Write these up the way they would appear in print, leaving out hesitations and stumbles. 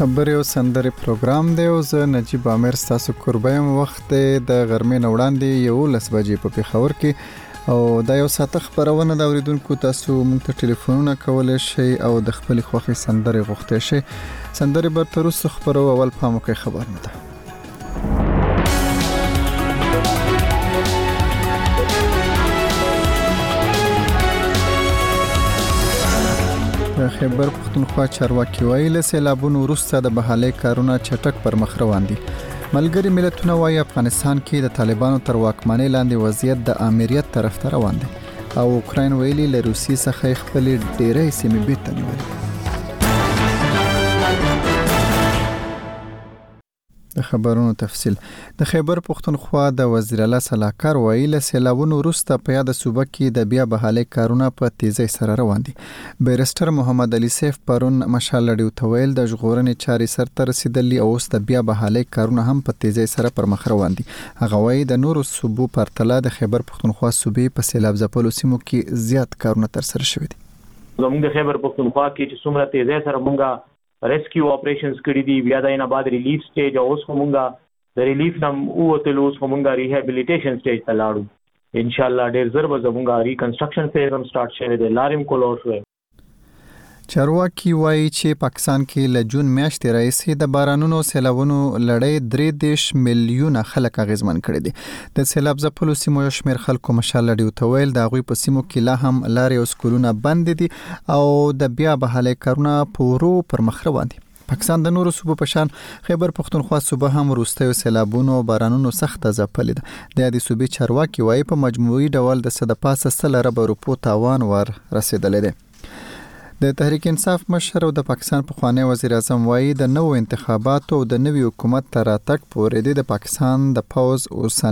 خبرې او سندرې پروګرام دی او زه نجیب عامر ستاسو کوربه وخت د غرمې نه وړاندې 11 بجې په پېښور کې او دا یو ساعت خبرونه د اوریدونکو تاسو مونږ ته ټلیفونونه کولای شئ او د خپل خوښي سندرې غوښتئ شئ. سندرې به تر اوسه خبرو اول پامو کې خبر نه ده. خیبر پختونخوا چارواکي وایي له سیلابونو وروسته د بحالۍ کارونه چټک پر مخ روان دي. ملګري ملتونه وایي افغانستان کې د طالبانو تر واکمنۍ لاندې وضعیت د امریت طرف ته روان دی او اوکراین ویلي له روسیې څخه خپل ډېرې سیمې بیرته نیولې. د خبرونو تفصیل. د خیبر پختونخوا د وزیر اعلی صلاحکار وایي له سیلابونو وروسته په یاد صوبه کې د بیا بحالۍ کارونه په تیزی سره روان دي. بیرسټر محمد علي سیف پرون مشال لړیو ته ویل د ژغورنې چارې سرته رسیدلي او اوس د بیا بحالۍ کارونه هم په تیزی سره پر مخ روان دي. هغه وایي د نورو صوبو پرتله د خیبر پختونخوا صوبې په سیلاب ځپلو سیمو کې زیات کارونه ترسره شوي دي. زموږ د خیبر پختونخوا کې چې څومره تیزی سره مونږه ریسکیو اپریشنز کړی دي بیا د نه بعد ریلیف سټیج او اوس همغه د ریلیف نم او ته اوس همغه ریهابیلیټیشن سټیج ته لاړو. ان شاء الله ډیر زر به زموږه ریکنسټرکشن فیز هم سٹارټ شوی دی. لاریم کولور شوی. چارواکي وایي چې پاکستان کې له جون میاشتې راهیسې د بارانونو سیلابونو لړۍ 3 میلیونه خلک اغیزمن کړي دي. د سیلاب ځپلو سیمو شمیر خلکو مشال لړیو ته ویل د هغوی په سیمو کې لا هم لارې او سکولونه بند دي او د بیا بحالۍ کارونه پورو پر مخ روان دي. پاکستان د نورو صوبو په شان خیبر پختونخوا صوبه هم وروستیو سیلابونو او بارانونو سخت ځپلې ده. د دې صوبې چارواکي وایي په مجموعي ډول د صدپاسه 100 ارب روپو تاوان ور رسیدلې ده. د تحریک انصاف مشر او د پاکستان پخوانی وزیر اعظم وایي د نوو انتخاباتو او د نوي حکومت تر راتګ پورې د پاکستان د پوز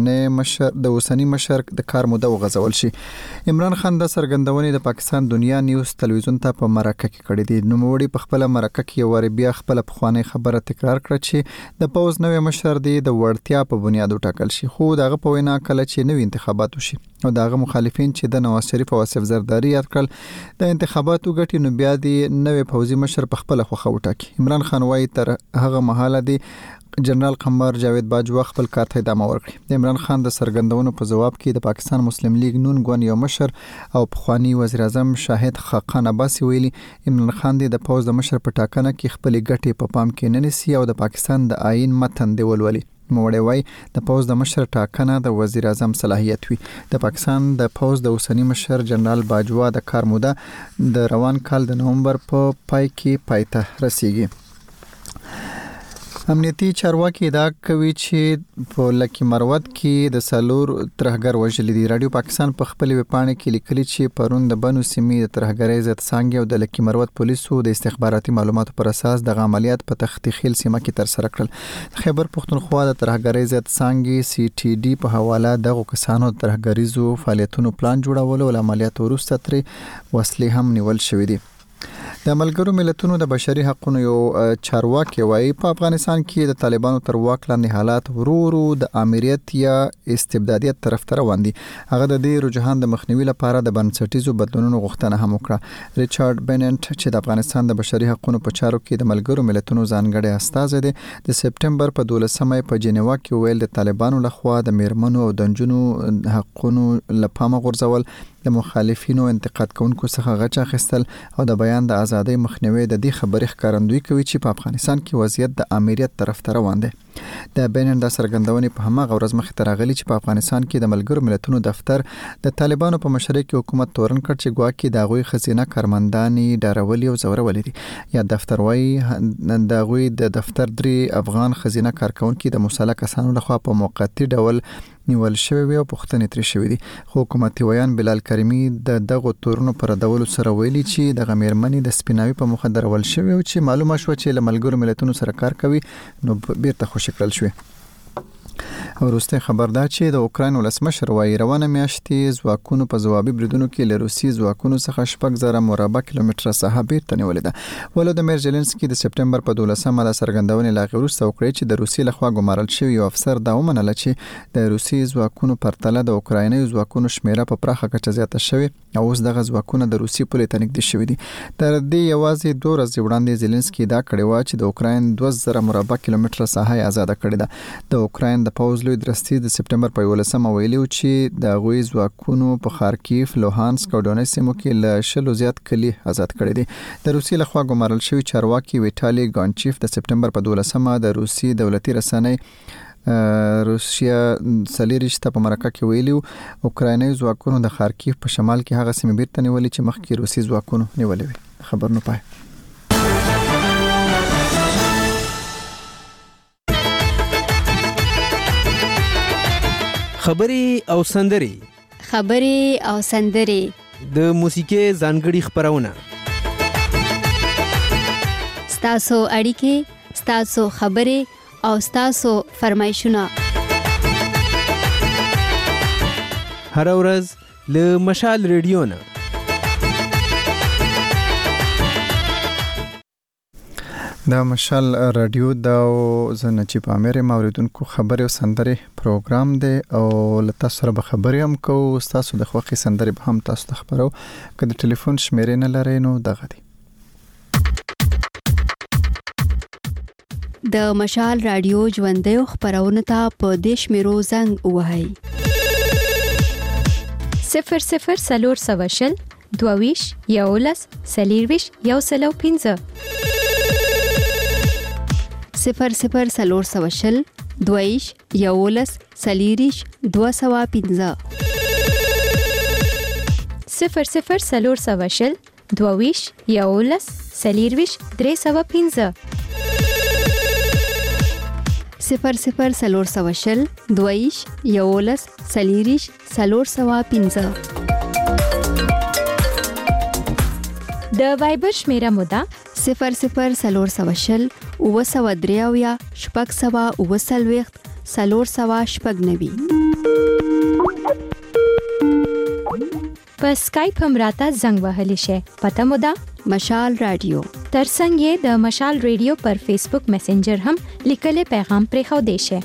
اوسنی مشر د کار موده وغځول شي. عمران خان د سرګندونې د پاکستان دنیا نیوز تلویزیون ته په مرکه کې کړې دي. نوموړي په خپل مرکه کې ور بیا خپل پخوانی خبره تکرار کړه چې د پوز نوې مشر دی د وړتیا په بنیاد وټاکل شي. خو دغه په وینا کله چې نوي انتخابات وشي او دغه مخالفین چې د نواز شریف او آصف زرداری یاد کړل د انتخاباتو ګټي نو بیا دی نوې پوځي مشر په خپل خوخه وټاکي. عمران خان وایي تر هغه مهاله دی جنرال قمر جاوید باجوا خپل کار ته ادامه ورکړي. د عمران خان د سرګندونو په جواب کې د پاکستان مسلم لیگ نون ګوند یو مشر او پخوانی وزیر اعظم شاهد خاقان عباسی ویلي عمران خان د پوز د مشر په ټاکنه کې خپل ګټي په پام کې نه نیسي او د پاکستان د آئین متن دی ولولي. موړی وای د پوز د مشر ټاکنه د وزیر اعظم صلاحیت وي. د پاکستان د پوز د اوسنی مشر جنرال باجوا د کار موده د روان کال د نومبر په پای کې پایته رسیږي. امنیتي چارواکي ادعا کوي چې په لکی مروت کې د سالور ترهګر وژل دي. رادیو پاکستان په خپل ویبپاڼه کې لیکلي چې پرون د بنو سیمې د ترهګرۍ ضد څانګې او د لکی مروت پولیسو د استخباراتي معلوماتو پر اساس د عملیات په تختی خیل سیمه کې تر سره کړل. خیبر پختونخوا د ترهګرۍ ضد څانګې سی ټي ډي په حواله دغه کسانو ترهګریزو فعالیتونو پلان جوړولو او عملیات وروسته تر وسلې هم نیول شوې دي. د ملګرو ملتونو د بشري حقوقو یو چارواکي وایي په افغانستان کې د طالبانو تر واک لاندې حالات ورو د امریت یا استبدادیت طرف ته روان دي. هغه د دې رجحان د مخنیوي لپاره د بنسټیزو بدلونونو غوښتنه هم وکړه. ریچارډ بیننټ چې د افغانستان د بشري حقوقو په چارو کې د ملګرو ملتونو ځانګړی استازی دی د سپټمبر په 12مه په جنیوا کې ویل د طالبانو لخوا د میرمنو او د نجونو حقوقو لپاره غورځول د مخالفینو انتقاد کوونکو څخه غچ اخیستل او د بیان د ازادۍ مخنیوي د دې خبرې ښکارندوی کوي چې په افغانستان کې وضعیت د امریت طرف ته روان دی. د بینن د سرګندونې په هماغه ورځ مخې ته راغلي چې په افغانستان کې د ملګرو ملتونو دفتر د طالبانو په مشرۍ کې حکومت تورن کړ چې ګواکې د هغوی خزینه کارمندانې ډارولي او ځورولي دي. یا دفتر وایي د هغوی د دفتر 3 افغان خزینه کارکونکي د مسلح کسانو لخوا په موقتی ډول نیول شوی وي او پوښتنې ترې شوې دي. خو حکومتي ویان بلال کریمي د دغه تورونو پر ډول سره ویلي چې د غمیرمنې د سپیناوي په مخه درول شوی او چې معلومه شو چې له ملګرو ملتونو سره کار کوي نو بیرته خوشی کړل شوی. وروسته خبر دا چې د اوکراین ولسمشر وایي روانه میاشتې ځواکونو په ځوابي بریدونو کې له روسي ځواکونو څخه 6,000 مربع کیلومتره ساحه بیرته نیولې ده. ولودمیر زيلنسکي د سپټمبر په 12مه د سرګندونې لاغې وروسته وکړي چې د روسي لخوا ګمارل شوی یو افسر دا ومنله چې د روسي ځواکونو پرتله د اوکرایني ځواکونو شمیره په پراخه کچه زیاته شوې او اوس دغه ځواکونه د روسي پولې ته نږدې شوي دي. تر دې یوازې 2 ورځې وړاندې زيلنسکي دا کړی و چې د اوکراین 2000 مربع کیلومتره ساحه آزاد کړې ده. د اوکراین د پوځ لوی درستیز د سپټمبر په 11 ویلي چې د غوي ځواکونو په خارکیف، لوهانسک او دونیتسک سیمو کې له 100 زیات کلی آزاد کړي دي. د روسي لخوا ګمارل شوی چارواکي ویټالي ګانچیف د سپټمبر په 12 د روسي دولتي رسنۍ روسیا سلیریشته په مرکه کې ویلو اوکرایني ځواکونو د خارکیف په شمال کې هغه سیمې بیرته نیولې چې مخکې روسي ځواکونو نیولې وي. خبر نه پای. خبري او سندري د موسیقي ځانګړي خبرونه ستاسو اړیکې، ستاسو خبري او ستاسو فرمایشونه هر ورځ له مشال ریډیو نه. دا مشال رادیو دا زنه چې په امر موریدونکو خبري او سندري پروګرام دی او لته سره به خبري هم کو. تاسو د خوخي سندري به هم تاسو ته خبرو. که د ټلیفون شمیرې نه لرئ نو دغه دی. د مشال رادیو ژوندۍ خبرونه ته په دیش میرو زنګ وهاي 00 سلور سواشل دوویش یولس سلیرویش یوسلو 15 00 سلور سواشل دوویش یولس سلیریش 215 00 سلور سواشل دوویش یولس سلیرویش 315 00 سلور سواشل دویش یولس سلیریش 315 د وایبر شمیره مودا 00 سلور سواشل وسودریاویا شپږ سوا وسلويخت سلور سوا شپږ نوي. په سکایپ هم راته زنګ وهلی شي. پته مودا مشال رادیو. ترڅنګ یې د مشال رادیو پر فیسبوک میسنجر هم لیکلي پیغام پرې خو دی شي.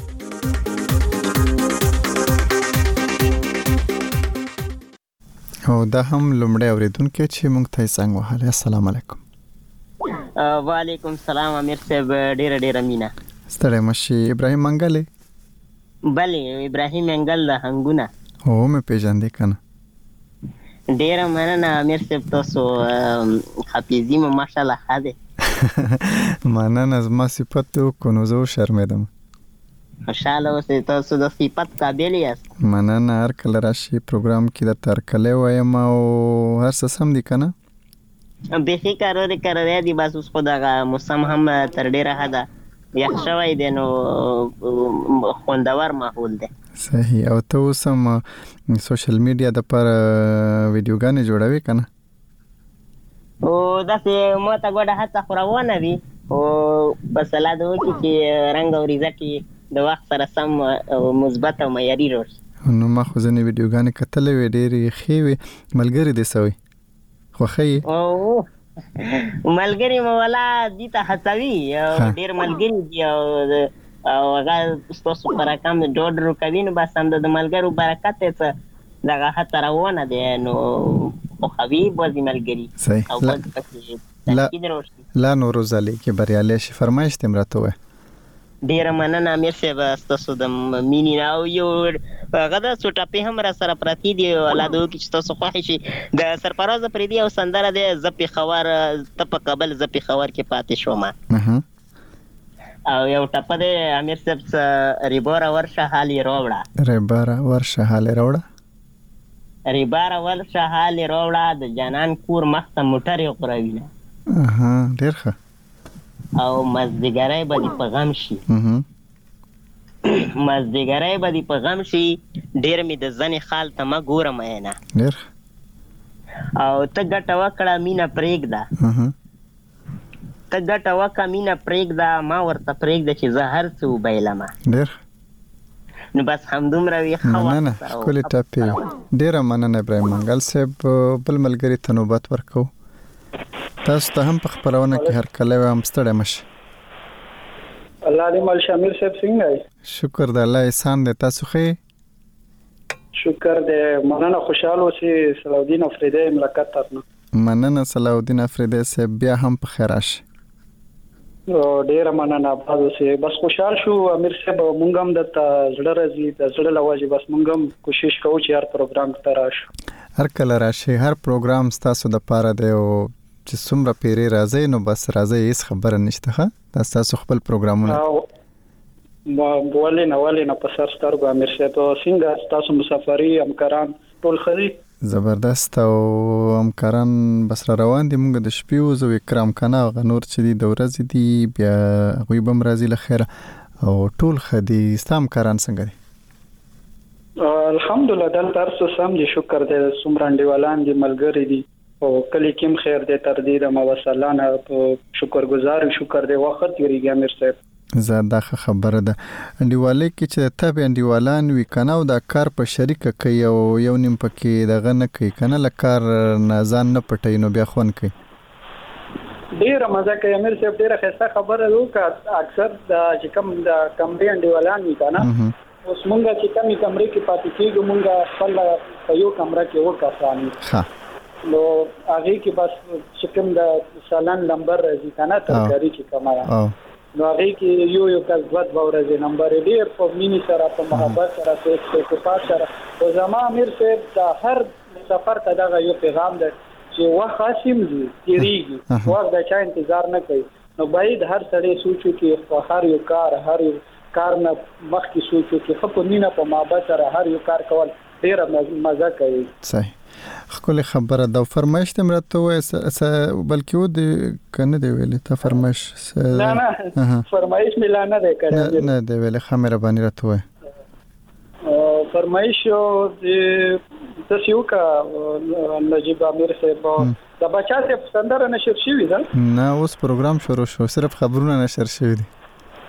او دا هم لومړی اوریدونکو چې مونږ ته څنګه وهاله. السلام علیکم. وعلیکم السلام امیر صاحب، ډیره مینا. ستړی مشي. ابراهیم منګل. بله ابراهیم منګل د هنګونه. هو مې پیژندې کنه. ډیره مننه امیر صاحب، تاسو حافظي مو ماشاءالله خاده. مننه. زما صفت کو نو زه شرمېدم. خوشاله اوسئ، تاسو د صفت قابل یاست. مننه. هر کله راشي پروګرام کې د ترکلې وایم او هر څه سم دي کنه. بخي کارو دی بس اوس خو دغه موسم هم تر ډیره حده یخ شوی دی نو خوندور ماحول دی. صحیح. او ته اوس هم سوشل میډیا د پر ویډیوګانې جوړوي کنه؟ او داسې ما ته ګوډه هڅه خو روانه وي او په صلاح ده وکړي چې رنګ او ریزه کې د وخت سره سم مثبت او معیاري راشي. نو ما خو ځینې ویډیوګانې کتلې وې، ډېرې ښې وې. ملګري دې سوی خوښه یې؟ او ملګري مو والا دي ته هڅوي او ډېر ملګري دي او هغه ستاسو په رقم ډوډ کوي نو بس هم د ملګرو برکت یې څه دغه هڅه روانه دی نو خوښوي بعضې ملګري او بعضې پکې تاکید راشي. لا نو روزالي کې بریالی شي. فرمایش دې راته ووایه. ډیره مننه امیر صاحب ستاسو د مینې نه. او یو هغه د څو ټاپې هم را سره پرتې دي الله دې وکړي چې تاسو خوښې شي. د سرفراز پرېدي یو سندره دی زه پېښور ته په کابل زه پېښور کې پاتې شوم. او یو ټپه دی امیر صاحب ریباره ورشه حال یې راوړه. ریباره ورشه حال یې راوړه. ریباره ورشه حال یې راوړه د جانان کور مخ ته موټر یې غوروینه. ډېر ښه. او مازدیګری به دې په غم شي. مازدیګری به دې په غم شي ډېر مې د زنې خال ته مه ګوره مینه. ډېر او ته ګټه وکړه مینه پرېږده. ته ګټه وکړه مینه پرېږده ما ورته پرېږده چې زه هر څه وبایلمه. ډېر نو بس همدومره وي. مننه. ښکلې ټاپې. ډېره مننه ابراهیم منګل صاحب. بل ملګري ته نوبت ورکو. تاسو ته هم په خبرونه کې هر کله هم ستړی مشه. الله دې مال شامل صاحب څنګه یې؟ شکر د الله احسان دی. تاسو ښه شکر دې مننه خوشاله اوسې صلاح افریدی ملکت ترنه مننه صلاح الدین افریدی صاحب بیا هم په خیر راشي ډیره مننه آباد اوسې بس خوشحال شو امیر صاحب مونږ هم د زړه راځي د زړه لواجب بس مونږ هم کوشش کوو چې هر پروګرام ته راشو هر کله راشي هر پروګرام ستاسو د پاره دی او چې څومره پیری راځي نو بس راځي هیڅ خبره نشته ها دا ستاسو خپل پروګرامونه ولې نه په سر سترګو امیر صاحب څنګه تاسو مسافری همکاران ټول خري زبردست او همکاران بس را روان دي مونږ د شپې او اکرام کنه او نور چې دي د ورځې دي بیا غوي بم راځي لخيره او ټول خدي استام کاران څنګه دي الحمدلله دل تاسو سم دي شکر دې سمرانډي ولان دي ملګری دي او کلی کیم خیر دې تر دې د موصلانه شکرګزار شکر دې وخت یریږي امیر صاحب زاده خبره ده انډیوالۍ کې چې تابع انډیوالان وی کنه او دا کار په شریکه کوي او یو نیم پکې دغه نه کوي کنه لکار نه ځان نه پټي نو بیا خون کوي ډیره مزه کوي امیر صاحب ډیره ښه خبره وکړه اکثر د چې کوم د کمرې انډیوالان وی کنه اوس مونږ چې کومې کمرې کې پاتې کېږو مونږ خپل په یو کمره کې وکاسانو ها نو هغه کې بس چې کوم د سالن نمبر راځي کنه ترکاری چې کمایا نو هغه کې یو کس دوه ورځې نمبر ډیر په مینی سره په محبت سره په اتفاق سره او زما امیر صاحب د هر سفر ته دغه یو پیغام ده چې وخت خاصم دي تیریږي وخت د چا انتظار نه کوي نو باید هر سړی سوچو کې هر یو کار نه مخکې سوچو کې خپل مینه په محبت سره هر یو کار کول ډیر مزه کوي صحیح خپل خبره دا فرمایش تم راته وای بلکې و د کنه دی ویلې ته فرمایش نه فرمایش ملانه ده کړه نه دی ویلې خمره باندې راته وای فرمایش د تاسو کا نجیب امیر صاحب د بچا ته سندره نشر شوی ده نه اوس پروګرام شروع شو صرف خبرونه نشر شوی دي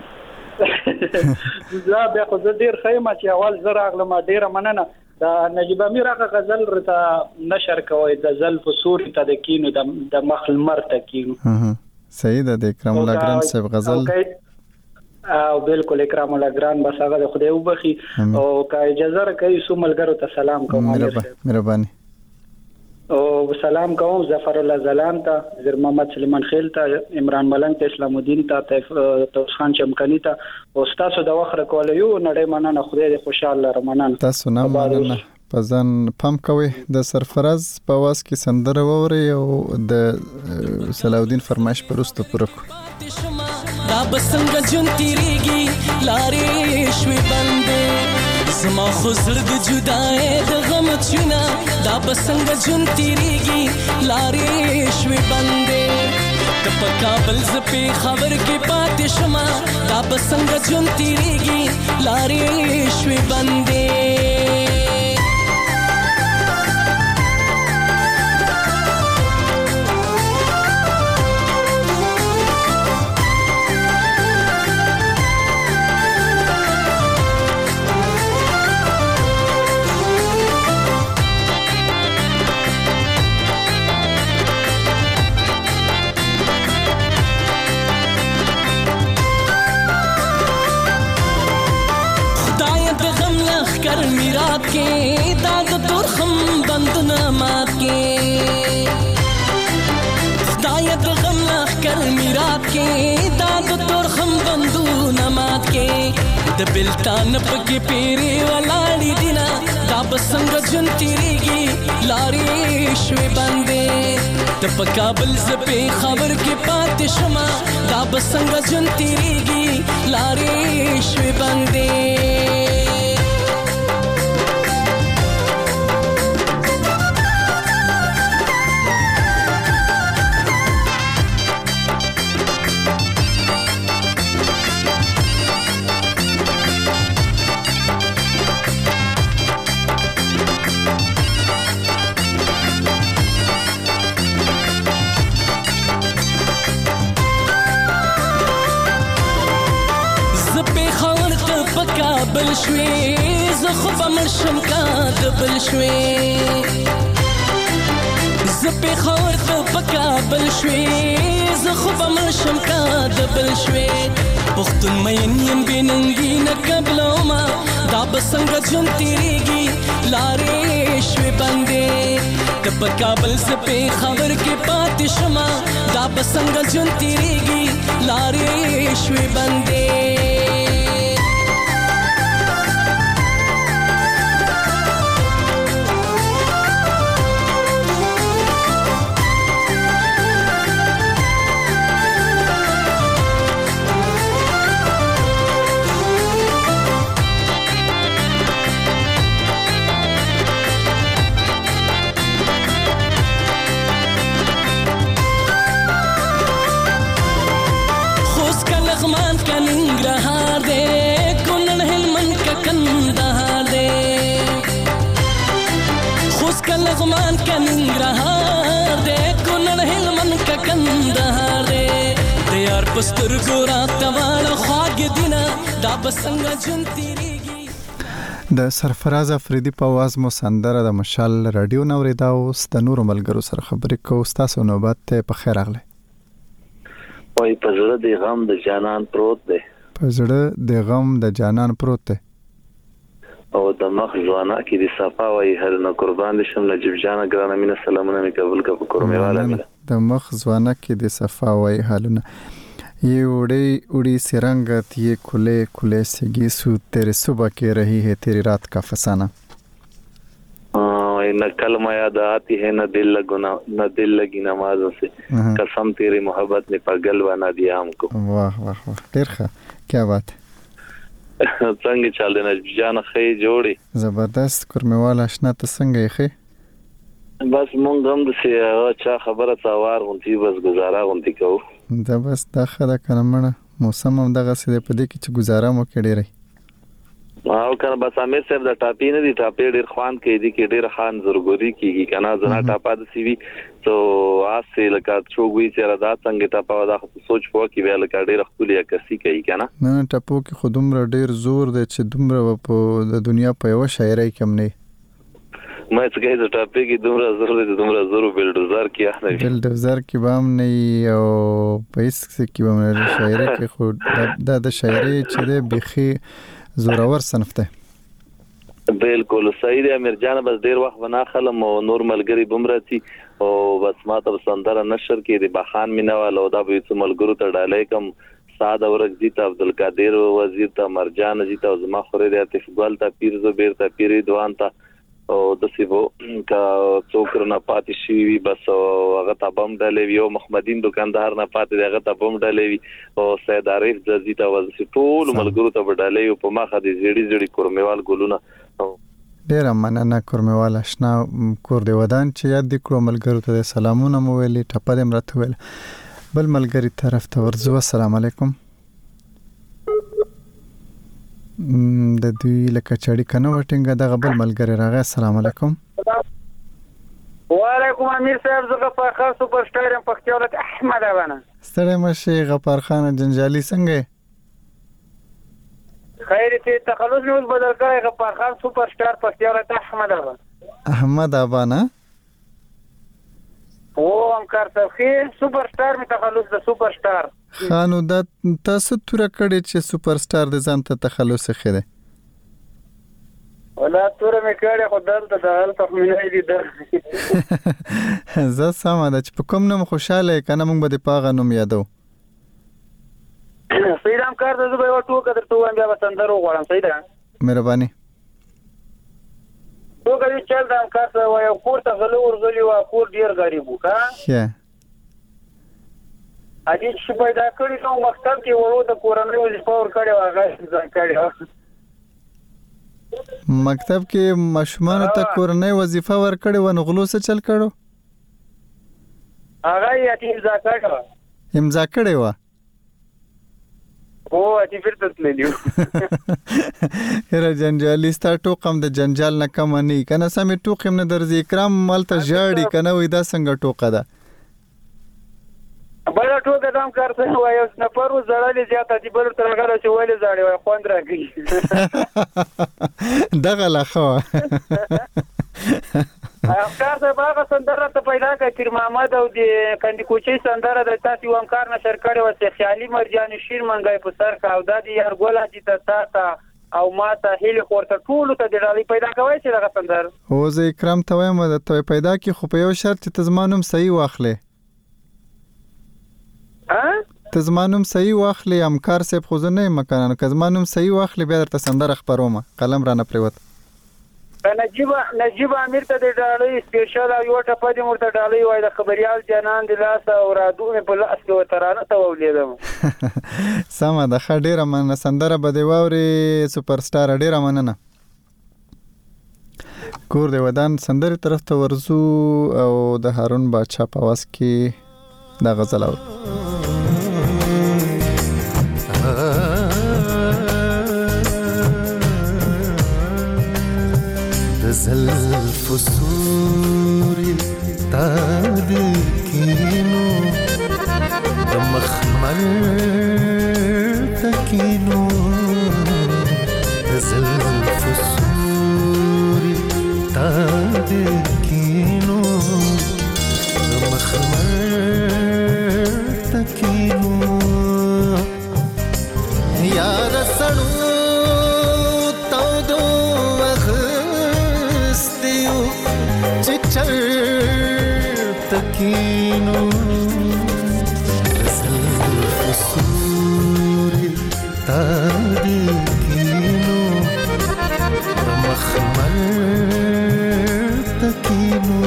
زه بیا خو ډیر خیمه چې اول زه راغلم ډیره مننه دا نجیب امیر هغه غزل رته نشر کوي د زلف سوري ته د کینو د مخل مرته کینو صحیح ده د اکرام الله ګران صاحب غزل او بالکل اکرام الله ګران بس هغه خدای وبخي او کا اجازه راکړي سو ملګرو ته سلام کوم مهرباني او سلام کوم ظفر الله زلان ته زیر محمد سلیمان خیل ته عمران ملنګ ته اسلام الدین ته توس خان چمکنی ته او تاسو د وخت کول یو نړۍ مننه خدای دې خوشاله رمنان تاسو نه مننه پزان پم کوي د سرفراز په واس کې سندره ووري او د صلاح الدین فرمایش پرستو پرکو دا بسنګ جون تیریږي لارې شوي بندې زما خو زړه د جدای د غم چونه دا بسنګ جون تیریږي لارې شوي بندې د په کابل ز په خبر کې پاتې شمه دا بسنګ جون تیریږي لارې شوي بندې कर میرات کې داغ تورخم بندونه مات کې خدای د غم لخ کر میرات کې داغ تورخم بندونه مات کې د بلتان پکې پیری ولاړې دینا دا بسنګ جون تیریږي لارې شوي بندې د په کابل ز په خبر کې پاتې شمه دا بسنګ جون تیریږي لارې شوي بندې بل شوي زه خو به مرشم کا د بل شوي زه په خور ته پکا بل شوي زه خو به مرشم کا د بل شوي پختون مین یم بننګي نه قبل ما دا بسنګ جون تیریږي لارې شوي بندې د په کابل زپې خبر کې پاتې شمه دا بسنګ جون تیریږي لارې شوي بندې لغمان کا ننگرهار دے کونن هلمند کا کندهار دے خوست کا لغمان کا ننگرهار دے کونن هلمند کا کندهار دے دیار پستر ګورا تواړه خواږ دینا دا بسنګ جون تیریږي د سرفراز افریدي په आवाज مو سندره د مشال رادیو نوریدا اوس د نورو ملګرو سره خبرې کوو تاسو نوبت ته په خیر راغلی وای په زړه د غم د جانان پروت دی په زړه د غم د جانان پروت دی او د مخ ځوانا کې د صفا وای هر نو قربان شم لجب جانا ګرانه مینه سلامونه می قبول کا کومه والا د مخ ځوانا کې د صفا وای حالونه ये उड़ी से रंगत ये खुले खुले से गीसू तेरे सुबह के रही है तेरी रात का फसाना न कलमा याद आती है न दिल लगी नमाजों से कसम तेरी मोहब्बत ने पागल बना दिया हमको वाह वाह वाह ډیر ښه क्या बात څنګه چل دی نه جان خې جوړي زبردست کورموال آشنا ته څنګه یې خې بس مونږ هم د چا خبره څوار غونتی بس گزاره غونتی کو دا بس دا خدا کنمنه موسم هم دغه سده په دې کې چې گزاره مو کړي رہی او کنه بس امیر صاحب د ټاپی نه دی ټاپی ډیر خوان کې دی کې ډیر خان زورګوري کیږي کنه زنا ټاپا د سی وی تو آسه لکه چوغوي چې را دا څنګه ټاپا دا سوچ پوه کې ویل کا ډیر خپلیا کسي کوي کنه نه ټاپو کې خودم را ډیر زور دی چې دومره په د دنیا په یو شاعرۍ کم نه ما څنګه د ټاپی کې دومره زور بلډوزر کې نه بلډوزر کې بام نه او پیس کې بام نه شاعرۍ کې خو د شاعرۍ چې د بخي زورور صنف ته بالکل صحیح دی امیر جان بس ډیر وخت بنا خلم او نور ملګری بمراتي او بس ما ته سندره نشر کې دی بخان مینوال او دا به څو ملګرو ته ډالای کم ساده ورګ دي ته عبدالقادر وزیر ته مرجان دي ته زما خوري دی ته فوټبال ته پیر زو بیر ته پیری دوان ته او د سیبو کا څوکر نه پاتې شي بس هغه ته بم ډلې یو محمدین دکاندار نه پاتې هغه ته بم ډلې او سید عارف جزي ته وځي ټول ملګرو ته ډلې په ماخه دي زړی کورموال ګلونه ډیر مننه کورموال آشنا کور دی ودان چې یاد دي کړو ملګرو ته سلامونه مو ویلي ټپه دې مرته ویل بل ملګری طرف ته ورځو السلام علیکم د دوی لکه چړی کنه وټینګه دغه بل ملګری راغی السلام علیکم وعلیکم امیر صاحب زغه په خاص سپر سټار ام پختیولت احمد ابانا ستړی مشه غفار خان جنجالي څنګه خیر ته تخلص نو بدل کړی غفار خان سپر سټار پختیولت احمد ابانا او ام کارتخی سپر سټار می تخلص د سپر سټار خانو د تاسو تور کړي چې سپر سټار د ځان ته تخلص خره ولا تور می کړي خو دلته د هلته مینې دي در زه سم ده چې په کوم نوم خوشاله کنه موږ به د پاغه نوم یادو سیدام کار د زبې و ټوکه درته وایم بیا وسندرو غواړم سیدا مهرباني ټوکه دې چل دا کار څه وای کور ته غلي و کور ډیر غریب وکا شه اجي چې پیدا کړی نو مکتب کې ورو د کورنۍ وظیفه ور کړی واغې ځان کړی مکتب کې مشمانو ته کورنۍ وظیفه ور کړی و نو غلو څه چل کړو هغه یې امضا کړی و او اتی فرته تللیو هر جنجالي ستا ټوقم د جنجال نه کم نه کنه سمې ټوقم نه درځي اکرام مالته ژاړي کنه وې دا څنګه ټوقه ده بل ټوکه دام کارته وایو نه پرو زړلې زیاته دي بل تر هغه چې وایي زړې وای خوند راګي دغه لخوا افکار ته باغ سندره ته پیدا کړ پیر محمد او د کندي کوچي سندره د تاسو ومکار نشر کړي و چې خیالي مرجان شیر منګای په سر کا او د یار ګولا چې تا او ما ته هیله ورته ټول ته د ډالۍ پیدا کوي چې دغه سندر او زه اکرام ته وایم د ته پیدا کی خو په یو شرط چې تزمانم صحیح واخلې تزمانم صحیح واخلې امکار صاحب خو زه نه مکانن کزمانم صحیح واخلې بیا درته سندر خبروم قلم را نه پریوت نجیب امیر ته د ډالۍ سپیشل او یو ټپه دې مرته ډالۍ وای د خبريال جنان د لاس او رادونه په لاس کې وترانه ته ولیدم سمه ده ډیره مننه سندره به دی واوري سپر سٹار ډیره مننه کور دی ودان سندره طرف ته ورزو او د هارون بادشاہ په واس کې دا غزل او زلف سوري تاد كينو مخمر تكينو زلف سوري تاد كينو مخمر تكينو يا رسلو تودو تكينو زلف سوري تادكينو مخمر تكينو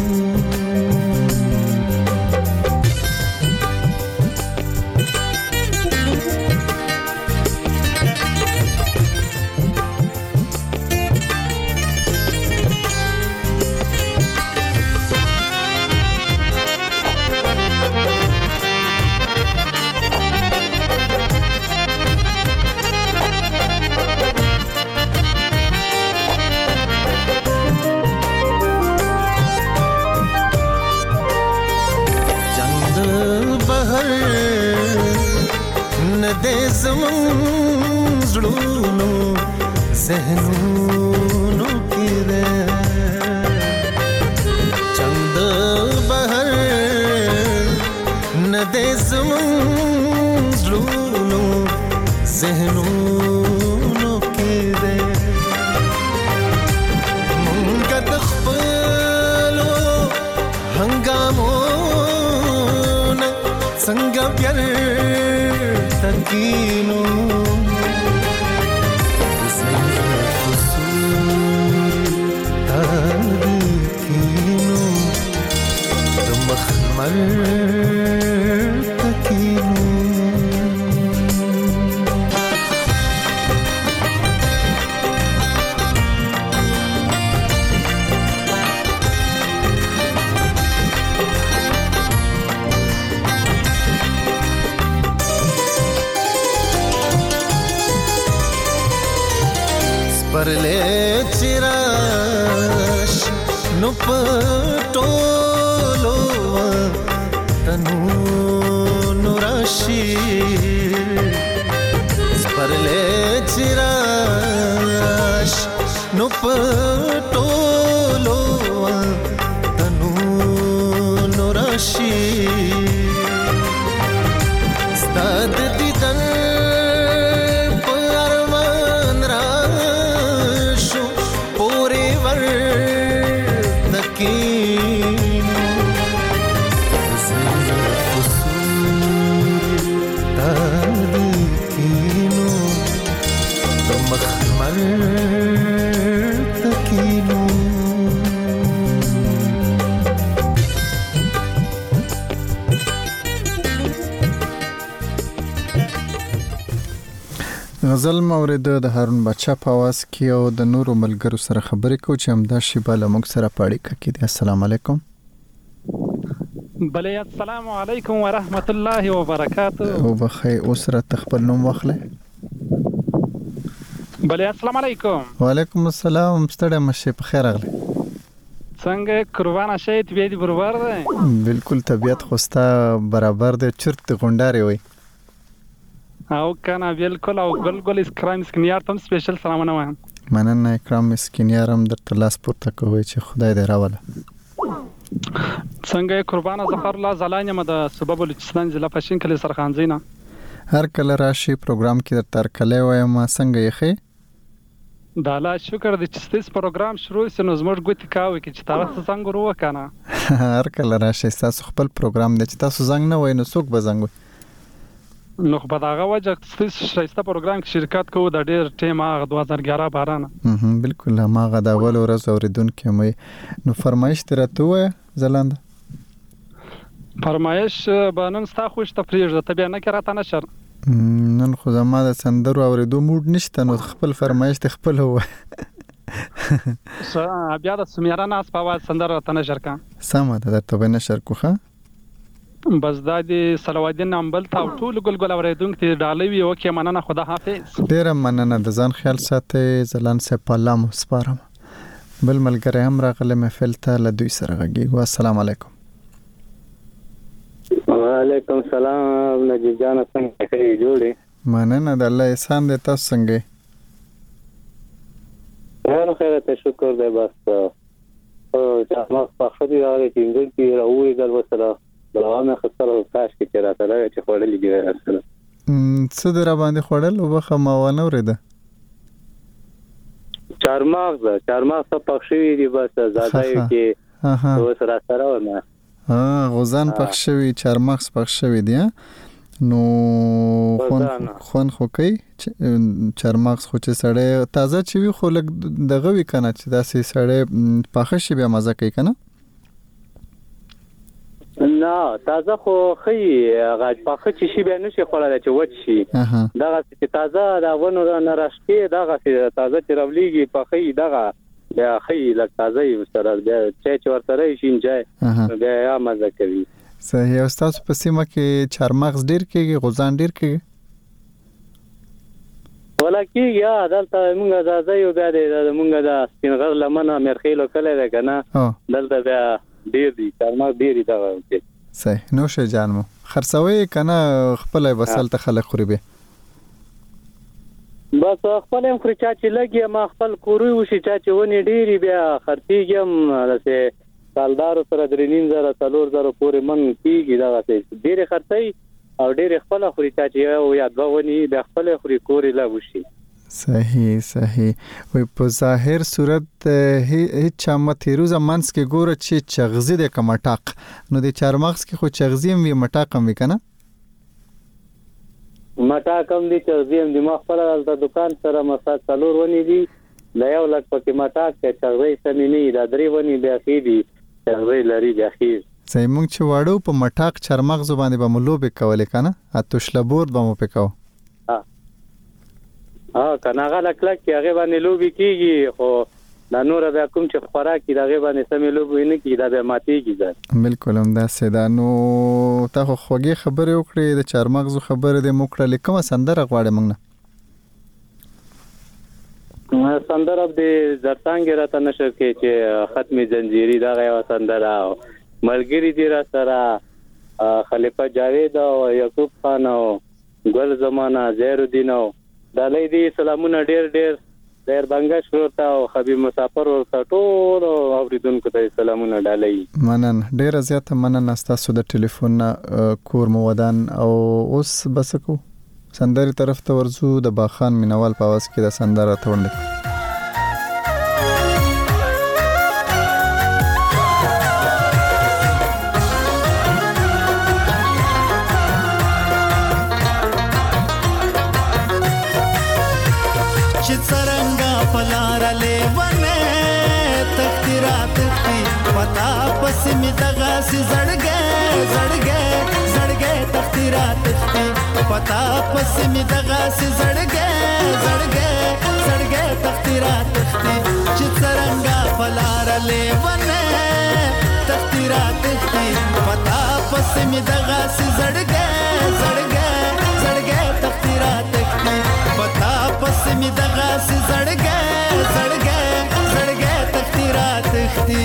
ذهنونو کې ده چند بهر نه دې زمون زړونو ذهنونو کې ده مونږ د خپلو هنګامونه څنګه پیار تکینو परले चिराश नु पटोलो तनु नुराशी परले चिराश नु पटोलो तनु नुराशी स्ताद दिदन غزل مورد د هارون بادشاہ په आवाज کې او د نورو ملګرو سره خبرې کو چې همدا شیبه له موږ سره پاړې کې دي. السلام علیکم. بله السلام علیکم ورحمت الله وبرکاته. او بخیر اوسره تخبل نوم واخله. بله السلام علیکم. وعلیکم السلام. ستړی مشه په خیر راغله. څنګه قربان شې طبيعت برابر ده؟ بالکل طبيعت خوستا برابر ده. چرت غونډاري وي او کنه بالکل او ګل اسکرام اسکنیار تم سپیشل سلامونه وایم. مننه اکرام اسکنیار هم در تلاس پورته کوي چې خدای دې راوله. څنګه قربان ظفر الله زلانه مده سبب بلوچستان ضلع پښین کلی سرخانزینا هر کله راشي پروګرام کې در تر کله وایم څنګه یې د الله شکر دی چې ستاسو پروګرام شروع شي نو زموږ ګوتې کاوي چې تاسو څنګه ورو کنه هر کله راشي تاسو خپل پروګرام دی چې تاسو زنګ نه وای نو څوک به زنګ وای نو په داغه وجه ستاسو شایسته پروګرام کې شرکت کوو د ډېر ټیم هغه 2011 بارانه بالکل ما غا د اول ورځ اوریدونکو مې نو فرمایش ترته وای زلاند فرمایش بانن ستا خوش تفریج د طبيعه نه کراته نشر نن خو زما د سندرو اوریدو موډ نشته نو خپل فرمایش ته خپل هو بیا د سمیرا ناس په واز سندره ته نشر کا سم ده ته به نشر کوخه بس دا د صلواتین نامبل تا ټول ګلګل اوریدونکو ته ډالوي او کې مننه خدا حافظ ډیر مننه د ځان خیال ساتي زلان سه پالام سپارم بل ملګری هم راغله محفل ته له دوی سره غږیږو السلام علیکم وعلیکم السلام نجیب جان څنګه ښه جوړې مننه د الله احسان دې تاسو څنګه یاره خیر ته شکر دې بس او ما په خدي راغلی چې انګلیسي راوړي دل وسره بلوامه خسره کاش کې راته راغی چې خورلې ګره اصله څه در باندې خورل او بخه ماونه ورده چارماغ څه پخښوي دي بس زاده کې وسره سره ونه غوزان پخښوي چارمغز پخښوي دي نو خون خو کوي چارمغز خو چې سړی تازه چې وي خو لګ دغه وی کنه چې داسې سړی پخښ شي بیا مزه کوي کنه نه تازه خو خي غاج پخښ شي بیا نشي خورل چې وچ شي دغه چې تازه دا ونه نه راشي دغه تازه چې راولېږي پخې دغه بیا خي لږ تازه یو سره بیا چې ورته شي انجای بیا یا مزه کوي صحیح او تاسو په سیمه کې چارمغز ډیر کېږي غوزان ډیر کېږي ولکه یا دلته موږ ځای یو بیا د موږ د سپینغر لمنه مرخیلو کله ده کنه دلته بیا ډیر دي چارمغز ډیر دي دا صحیح نو شه جانمو خرڅوي کنه خپل وسل ته خلک خوري به بس خپل هم خرچا چې لګي ما خپل کوروي وشي چې ونی ډيري بیا خرتيږم لته سالدار سره 3.5 4 پورې من کیږي دا ډېر خرڅي او ډېر خپل خرچا چې یو یا دوه ونی بیا خپل خوري کوري لا وشي صحیح وي په ظاهر صورت هیڅ چمته روز منس کې ګوره چې چغزي د کمټاق نو د چارمغز کې خو چغزي هم وي مټاقم وي کنه مټا کم دي چې زم د مخفل د دکان سره مسات څلور ونی دي لا یو لک پکې مټا کې چغوي سمینی دا درې ونی بیا خېدي چغوي لري بیا خېز سې مونږ چې واړو په مټاق چرمغز باندې به ملوب کولې کنه اتوشلبور به مو پکاو کنه هغه لک کې هغه باندې لوبي کیږي خو دا نور بیا کوم چې خوراکي دغه باندې سمې لوبي نه کی دا به ماتيږي ځکه بالکل هم دا سیدانو ته خوږی خبره وکړې د چارمغز خبره د موکړه لیکم سندره غواړم موږ نه سندره د زرتانګ راته نشو کې چې ختمي زنجيري دا غو سندره ملګری دی را سره خلیفہ جاوید او یعقوب خان او ګل زمانہ زهر الدین او دالې دي سلامونه ډېر ډېر بنگش ورته او حبیب مسافر ورته ټول اوریدونکو ته سلامونه ډالې منن ډېر زیاته منن تاسو د ټلیفون کور مودان او اوس بسکو سندري طرف ته ورزو د باخان مینوال په आवाज کې د سندره توند پتا پس می دغه سي زړګې تختیرات تختی چې څنګه فلار لیونه تختیرات تختی پتا پس می دغه سي زړګې تختیرات تختی پتا پس می دغه سي زړګې تختیرات تختی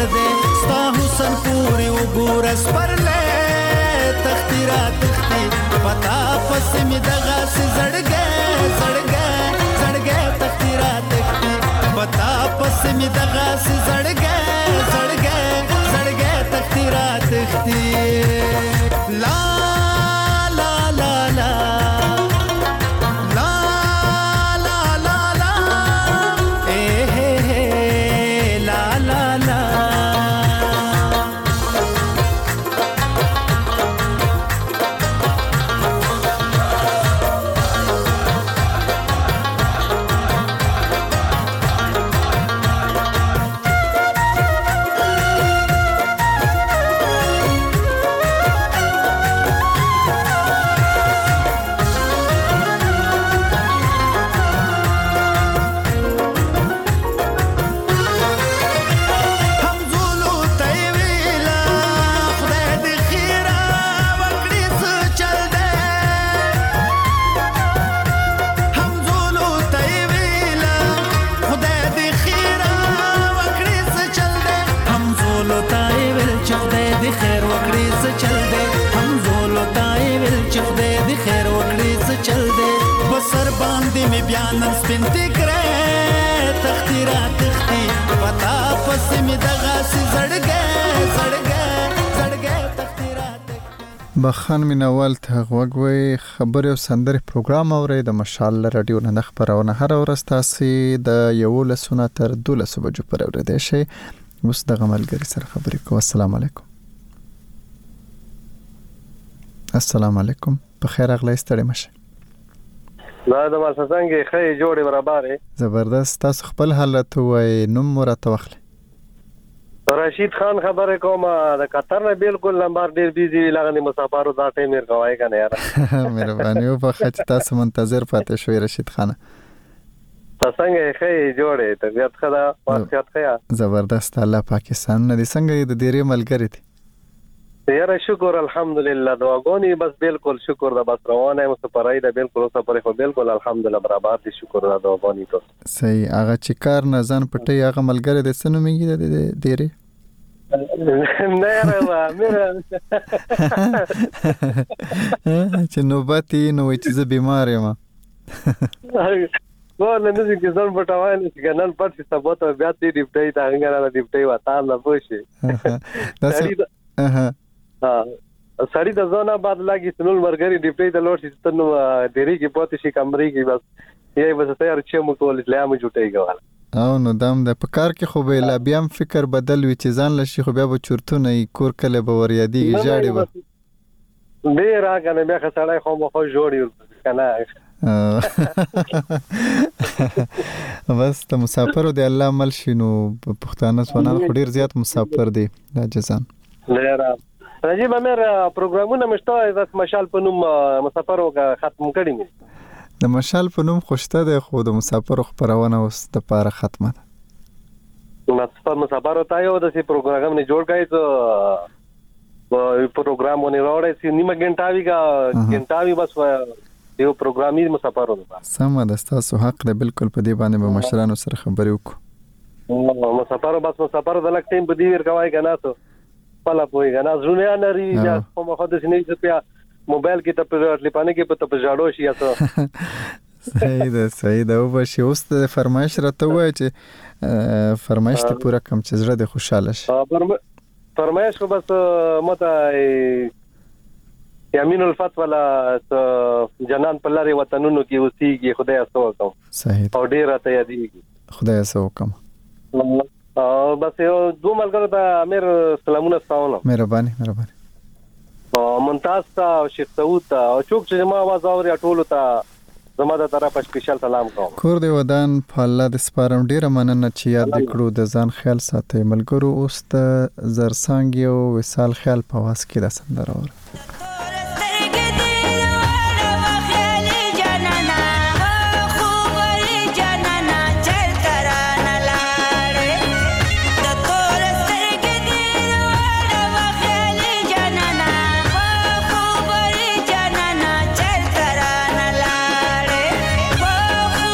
دے ستا حسن پوری وګورس پرلې تختی را تختی پتا پس می دغه زړګې زړګې زړګې تختی را تختی پتا پس می دغه زړګې زړګې زړګې تختی را تختی لا لا لا لا بیانم سپینتی کرے تختی را تختی پتا پس می دغه زړګې زړګې زړګې تختی را تختی بخان مینوال ته غوږوي خبري او سندري پروګرام اوري د مشال رادیو نه خبرونه هر ورځ تاسو د 11 تر 12 بجو پر اورېدئ شي اوس د غملګری سره خبرې کوم. السلام علیکم. السلام علیکم. په خیر اغلی ستړي مشه. دا د ماسنګي خې جوړې برابرې زبردست. تاسو خپل حالت وای نوم مرته وخله. رشید خان خبره کوم د قطر نه بالکل نمبر ډیر بيزي لغني مسافرو دا ټیم مر کوي کنه یار. مهرباني او په خچ تاسو منتظر پاتې شوي رشید خان. څنګه خې جوړې طبيعت خدا واقعیت خیا زبردست. الله پاکستان نه دي څنګه د ډیره ملګری دي یاره شکر الحمدلله دعاګونی بس بالکل شکر دا بس روانه مو سپارای دا بالکل سپارای خو بالکل الحمدلله برابر دي شکر دا دعاګونی ته صحیح. هغه چې کار نه ځان پټي هغه ملګری د سنو میږي د ډیره نه یاره مېره چې نوبتي نو چې زه بیمار یم ول نه چې ځان پټوای نه چې نن پټ سبا ته بیا دې ډیپټي تا څنګه نه ډیپټي وتا نه پوښي سړی د ځونه بعد لاګي سنول مرګري ډیپټي د لوټ چې تنو ډيري کې پاتې شي کمرې کې بس یې بس تیار چې مو کول لامه جوړي غواړم او نو دام د پکار کې خو به لا بیا فکر بدل وي چې ځان لشي خو بیا به چورتونه کور کله به ور یادېږي جاړي به ډیر راغنه بیا خسړای خو مخ جوړي کنه بس ته مسافر دی الله مل شینو پښتانه سونان خو ډیر زیات مسافر دی دا جزان لرا راجیب امر پروګرامونه مشته د مشال په نوم مسافرو ختم کړی مې د مشال په نوم خوشته ده خو د مسافرو خبرونه اوس د پاره ختمه ده مسافرو ته یو د سی پروګرام نه جوړ کای ته پروګرامونه راوړې سي نیمه غنټاوي بس یو پروګرامي مسافرو ده سم ده تاسو حق ده بالکل په دې باندې به مشرانو سره خبرې وکړو مسافرو بس مسافرو د لک ټیم په دی ور کوي کنه ته پلا پوي کنه زونه نه ری یا کوم خو د سنې څخه موبایل کې ته په لپانه کې په جاړو شي تاسو صحیح ده او بشي اوس د فرمایش راته وای چې فرمایش ته پورا کم چې زړه د خوشاله شي فرمایش خو بس مته یامین الفتح ولا جنان په لاري وطنونو کې اوسېږي خدای اسو وکم صحیح او ډیر ته یادېږي خدای اسو وکم بس یو دو ملګرو ته امیر سلامونه ستاونه مهرباني ممتاز تا او شیخ سعود تا او څوک چې ما आवाज اوري ټولو ته زما د طرفه سپیشل سلام کوم کور دی ودان په الله د سپارم ډیره مننه چې یاد کړو د ځان خیال ساتي ملګرو اوس ته زرسانګ یو وصال خیال په واس کې د سندره ور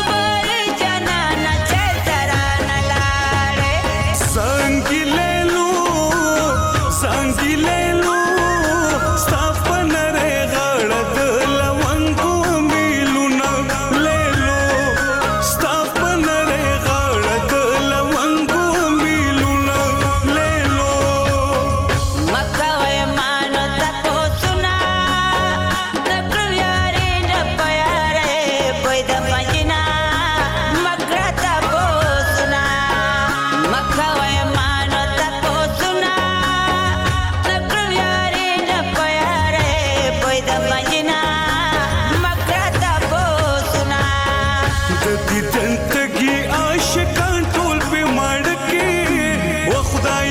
संग ले लू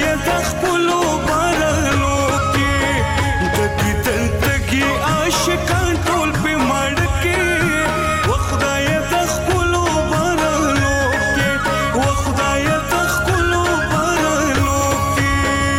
د خپلو بارانو کې د کتل تګي عاشقان ټول په مړ کې و خدای د خپلو بارانو کې و خدای د خپلو بارانو کې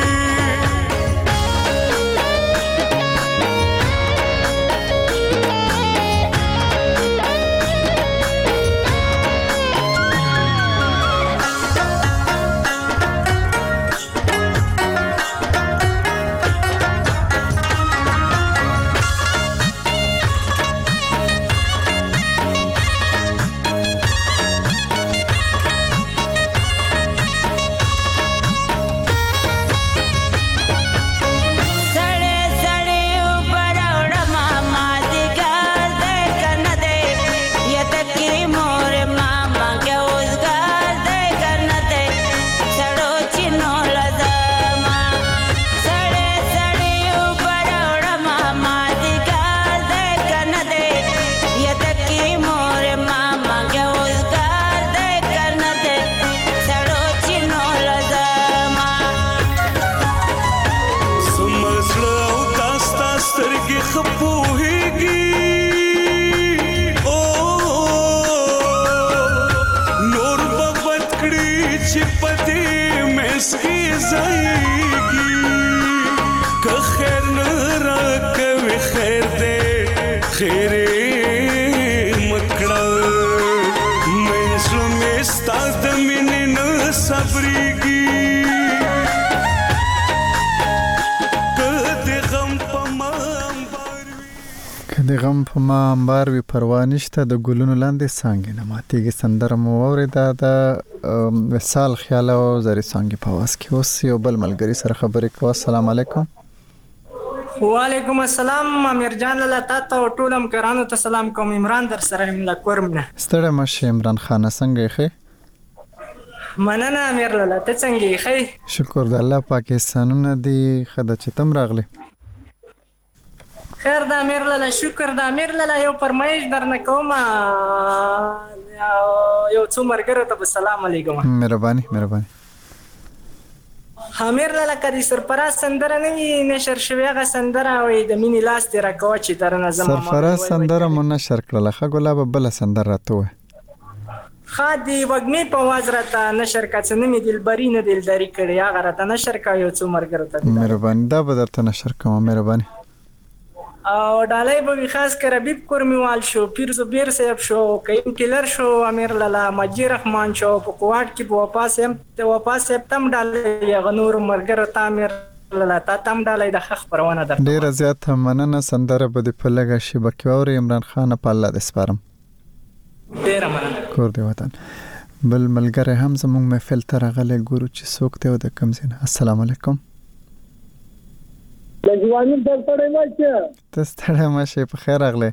د غم په ما انبار وی پروا نشته د ګلونو لاندې څانګې نه ماتېږي سندره مو واورېده د وصال خیال او زری څانګې په واس کې اوس یو بل ملګري سره خبرې کوو. السلام علیکم. وعلیکم السلام امیر جان لاله تاسو ټول همکارانو ته سلام کوم. عمران در سره یم لکورمنه. ستړی مشه عمران خان څنګه یې؟ مننه امیر لاله ته څنګه یې؟ شکر د الله پاکستانونه دی خدای چې تم راغلی. خیر د امیر لاله شکر د امیر لاله یو فرمایش درنه کوم یو څو مرګره ته سلام علیکم. مهرباني مهرباني. امیر لاله کدي سرپراز سندره نه نشر شوی هغه سندره وي د مینې لاس تیر کوه چې درنه زما سرپراز سندره مون نشر کړل خه ګلاب بل سندره راته خادي وګمې په واز راته نشر کڅ نه می دلبري نه دلداري کړی هغه راته نشر کا یو څو مرګره ته. مهرباني دا به درته نشر کوم. مهرباني. او ډالۍ به خاص کر حبیب کورمیوال شو پیر زبیر صاحب شو کیم کلر شو امیر لاله مجید رحمان شو په کوټ کې واپس تم ډالۍ غنور مرګره تامر لاله تم ډالۍ د خخ پروانه در ډیر زیات مننه سندره به په لګه شي بکور عمران خان په الله د سپارم. ډیر مننه کور دی وطن. بل ملګری هم زموږ محفل ته راغلی ګورو چې څوک دی او د کوم ځای. السلام علیکم. لږوانی د ستړی مشه ته ستړی مشه په خیر راغلی.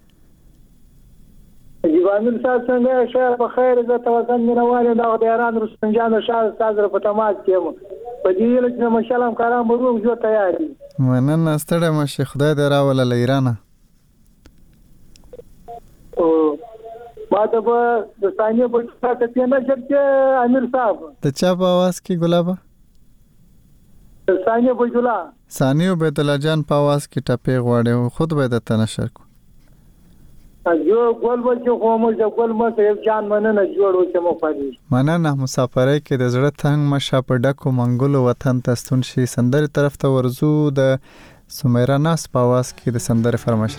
لږوانی تاسو څنګه شه په خیر زه توسن مینوال دا د ایران رستنجان شاه تاسو په تماس کې په دې لږ چې مشالم کارم ورو جو تیار دي. مننه ستړی مشه خدای دې راول له ایران. او ما ته د ثانیه په تاسو ته نه چې امیر صاحب ته چا په आवाज کې ګلابه ثانیه بجلا ثانیه بیت الله جان په आवाज کې ټپه غواړي خود به د تنشر کو جو ګول بچو خو مو د ګول مته جان مننه جوړو چې مو پدې مننه مسافرای کې د زړه تنگ مشه په ډکو منګولو وطن ته ستون شي سندره طرف ته ورزو د سمیرا ناس په आवाज کې د سندره فرمایش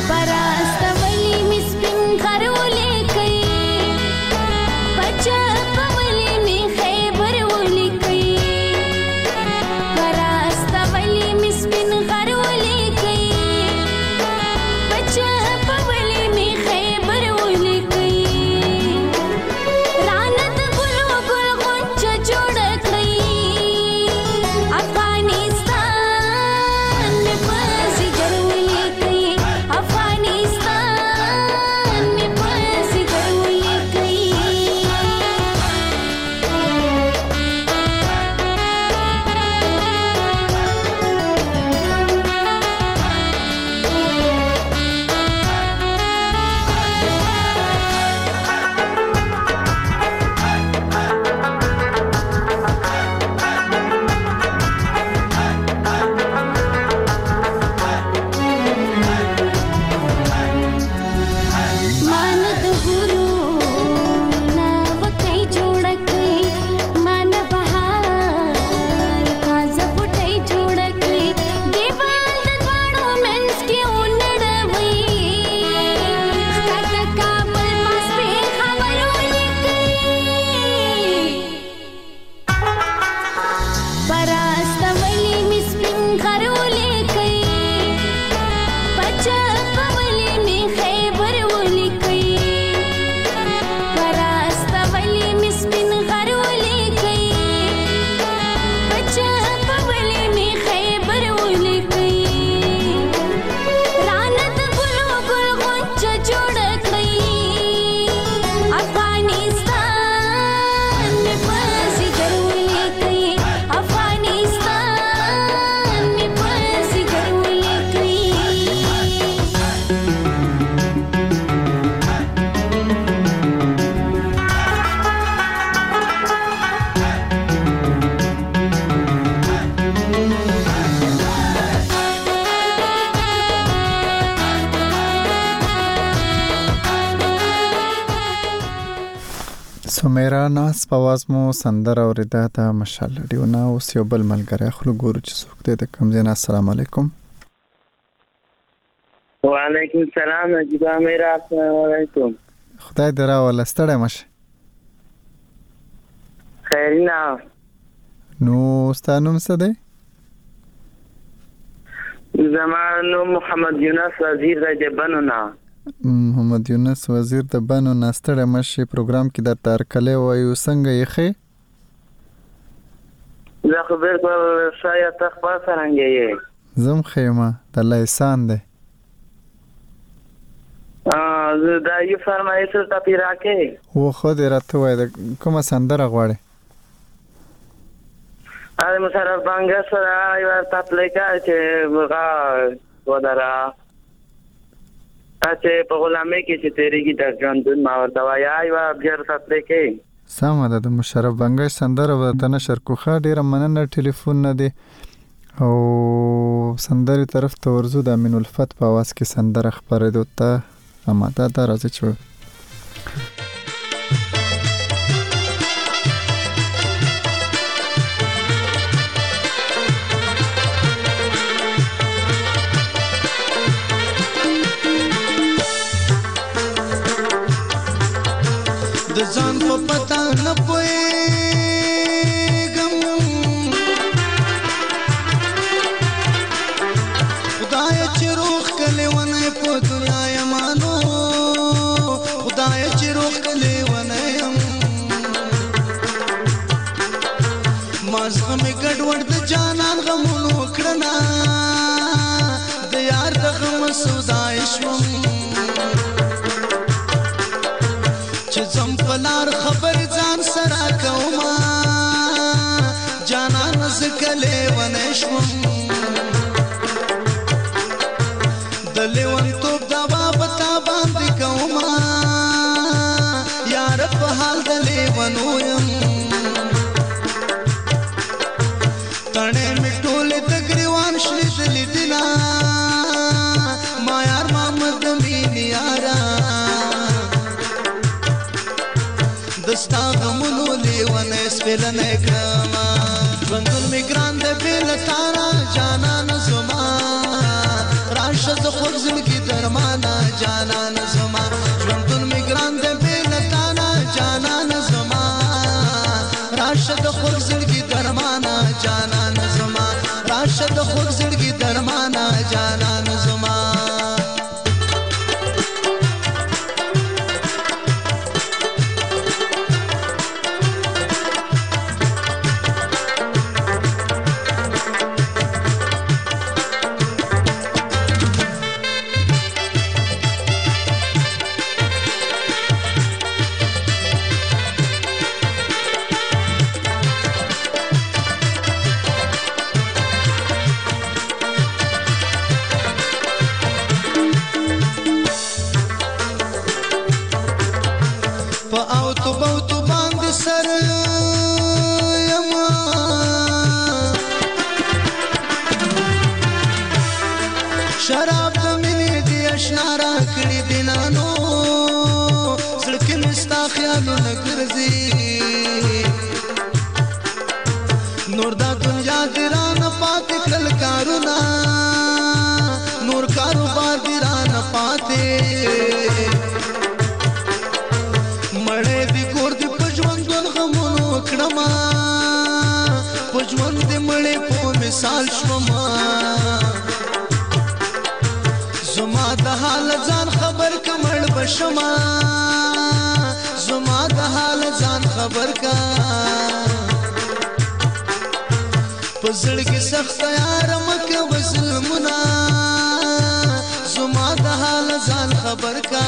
Para hasta vali mis pin karole kai pacha سمیرا ناس په आवाज مو سندره اوریدا ته مشال رادیو نه اوس یو بل ملګری خلک ګورو چې څوک دی د کوم ځای نه. السلام علیکم. وعلیکم السلام نجیب امیر، السلام علیکم. خدای دې راوله ستړی مشه. خیرنا. نو ستا نوم څه دی؟ زما نوم محمد یونس وزیر دی د بنو نه. محمد یونس وزیر د بنو نه. ستړی مشه. پروګرام کې درته هرکلی وایو. څنګه یې ښې؟ زه خو بالکل ښه یم. ته خپل څرنګه یې؟ زه هم ښه یم. د الله احسان دی. دا یو فرمایش ته پی راکې و خو دې راته وای د کومه سندره غواړې؟ اره مشرف بانګ سره یو تپلیکا چې وغا ودرا چې په غلامه کې چې تیریږي د ژوندون ما ورته وایي یو بیر تپلیکې سمه ده. د مشرف بانګ سندره ورته نشر کوخه. ډیره مننه. ټلیفون نه دی او سندري طرف ته ورزو. د امین الفت په आवाज کې سندره خبرېدو ته آماده ده. راځي چې د ځان په پتا نه پوهېږم، خدای چې روح کلی ونه په دنیا یمانو، خدای چې روح کلی ونه یم ما زغمې ګډوډ د جانان غمونو کړنه د یار د غم سودای شوم چې زم پلار خبر ځان سره کوما جانان زکلې ونه شوم د لیوان توپ دا بابتا باندې کوما یار په حال د لیوانو یم تڼې مې ټولې د ګریوان شلې دلې دلا ما یار محمد مینې یارا دستا غمونو لیوانه سپیلنه کما ژوندون می ګران د بیل تارا جانان زما راشه د خوږ زړګي درمانا جانان زما ژوندون می ګران د بیل تارا جانان زما راشه د خوږ زړګي درمانا جانان زما راشه د خوږ زړګي درمانا جانان زما شراب د مینې دی اشنا را کړي دینانو زړه مې ستا خیالونه ګرځي نور دا دنیا دی رانه پاتې کړل کارونه نور کاروبار دی رانه پاتې مړې دی کور دی په ژوندون غمونو کړما په ژوند دی مړې په مثال شوما زما د حال ځان خبر کمړ بشما زما د حال ځان خبر کا پزړ کې سخت یار مکه وسلمنا زما د حال ځان خبر کا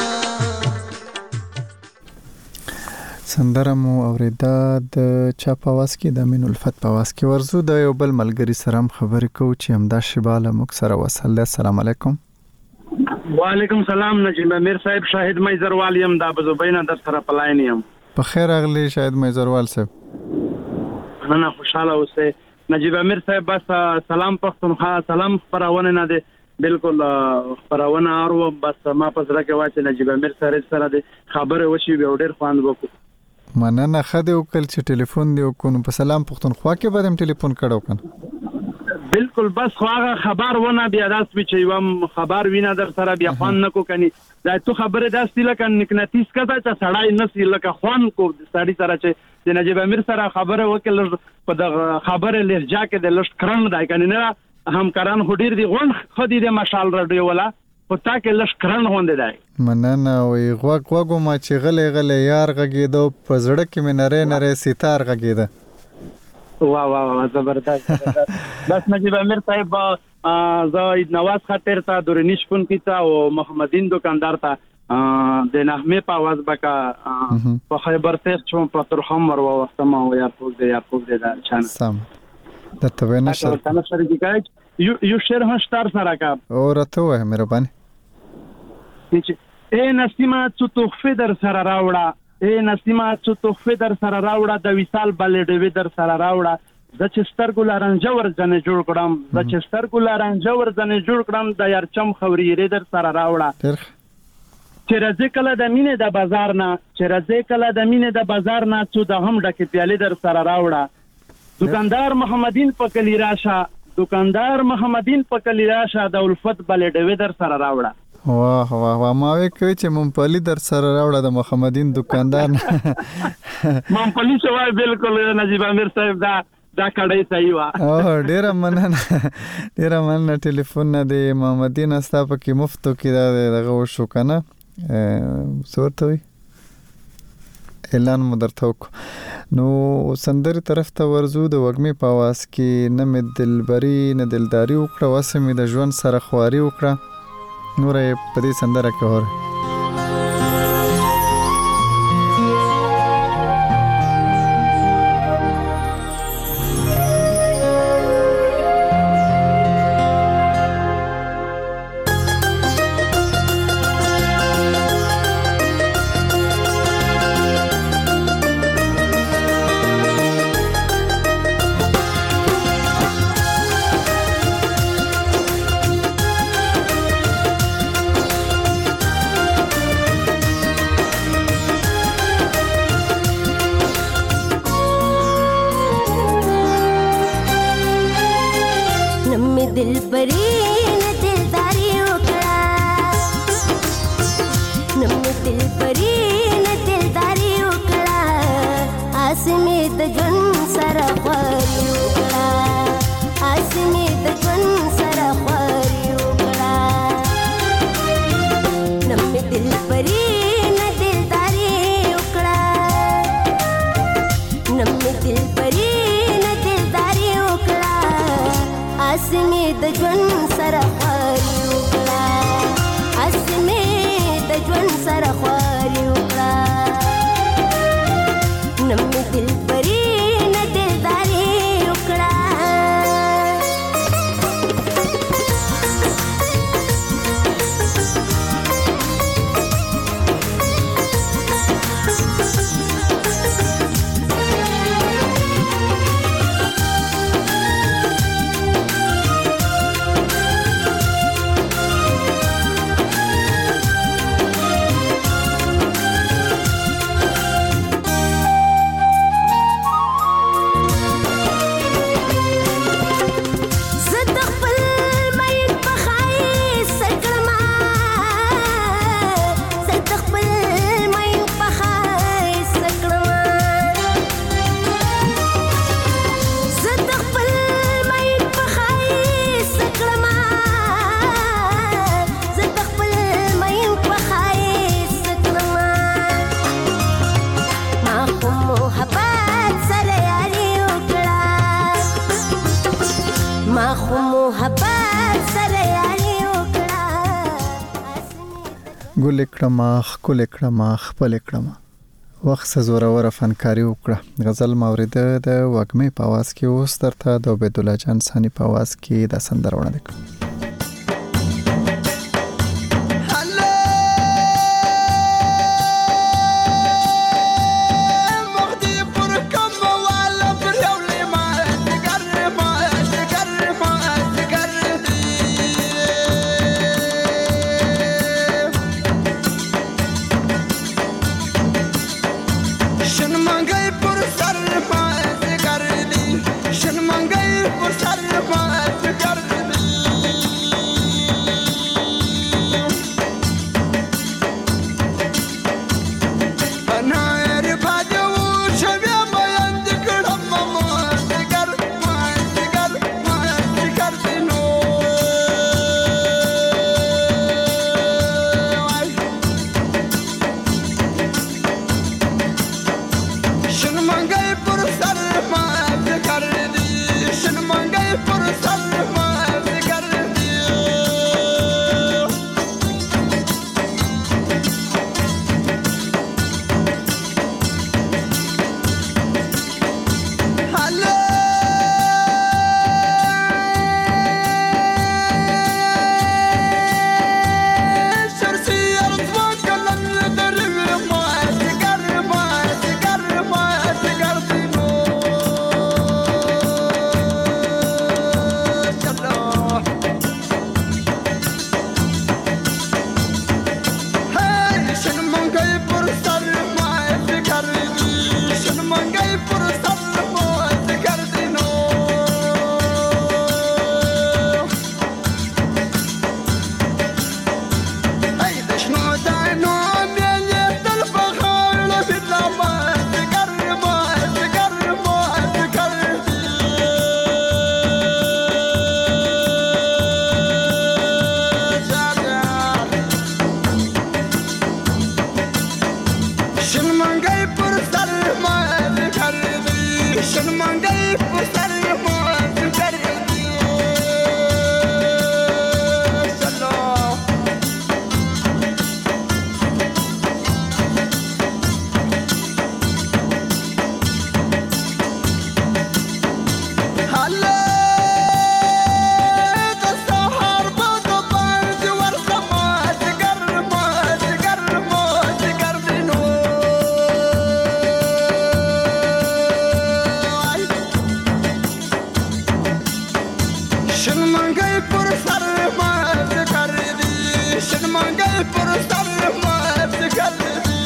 سندره مو اوریدا د چا په आवाज کې د امین الفت په आवाज کې ورزو د یو بل ملګری سره هم خبرې کوو چې همدا شباله موږ سره وصل ده. السلام علیکم. وعلیکم سلام نجیب امیر صاحب شاهد میزروال یم دا بزوبینا در سره پلاین یم. په خیر اغلی شاهد میزروال صاحب. انا خوشاله اوسه نجیب امیر صاحب بس سلام پښتونخوا سلام خبرونه نه ده بالکل خبرونه ارو بس ما پسره کې واچ نجیب امیر سره د خبره وشي به ډیر خواند وکړو. مننه خدای وکړ چې ټلیفون دی وکړو په سلام پښتونخوا کې به هم ټلیفون کړو کنه بالکل بس خو هغه خبر ونه بیا داس به چې یو خبر وینا در سره بیا خوان نکو کني دا تو خبره داسې لکه نکناتیس کړه چې سړای نسی لکه خوان کو سړی سره چې د نجیب امیر سره خبره وکړل په د خبره لهجه کې د لښت کرن دای کني نه همکاران هډیر دی غون خدي د مشال رادیو ولا په تا کې لښت کرن هوند دی مننه وي غوګو ما چې غلې یار غږیدو په زړه کې مې نره ستار غږیده واه زبردست بس نجیب امیر صاحب زاید نواز خاطر تا دورنیش پون کیتا او محمدین دکاندار تا د نحمه په आवाज بکا په خیبر ته چون په ترخم ور وختما او یا پوز دا چان سم د ته نشه تاسو سره کیږي یو شعر هشتار سره کا اورته وه مهرباني اے نسیمه څو تحفه در سره راوړه اے نسیمه څو تحفه در سره راوړه د وصال بلډوي در سره راوړه د چستر ګل رنجور ځنه جوړ کړم د چستر ګل رنجور ځنه جوړ کړم د یارچم خوري در سره راوړه چې راځي کله د مینې د بازار نه چې راځي کله د مینې د بازار نه څو د هم ډکه پیاله در سره راوړه دکاندار محمدین په کلی راشه دکاندار محمدین په کلی راشه د الفت بلډوي در سره راوړه واه ما وی کوي چې ممپلی در سره راوړه د محمدین دکاندار ممپلی شوای بالکل نجیب امیر صاحب دا کړی صحیح وا او ډیر مننه ټلیفون نه دی محمدین استا په کې مفتو کې دغه وشو کنه صورت وي اعلان مدرته نو سندري طرف ته ورزو د وګمې په आवाज کې نه مې دلبري نه دلداري وکړه واسمه د ژوند سره خواري وکړه نورې په دې سندره کې اور ګل کړم خپل کړم خپل کړم وخت زورور فنکاری وکړه غزل مورده د وګمې په आवाज کې اوس درته د عبد الله جان ثاني په आवाज کې د سندر وړاندې کوم شن پر سر مات کردی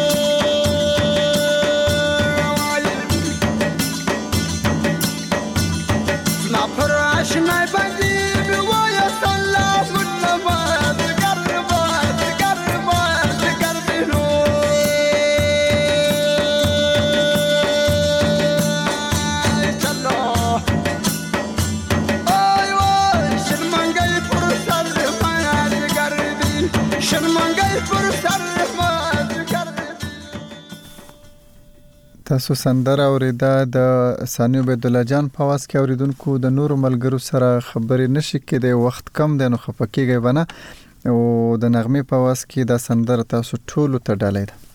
سناپر آشنای بندی بیوای سلام نبات گربات گربات گربینو چلو آی وای شرمنگای پر سر مات گردی شرمنگای پر سر مات گردی. تاسو سندره اوریدا د ثانیو عبد الله جان په واس کې اوریدونکو د نورو ملګرو سره خبرې نشي کېدای، وخت کم دی نو خپکیږي بنه او د نغمې په واس کې د سندره تاسو ټولو ته ډالۍ ده.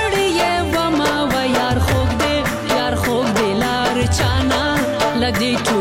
Lady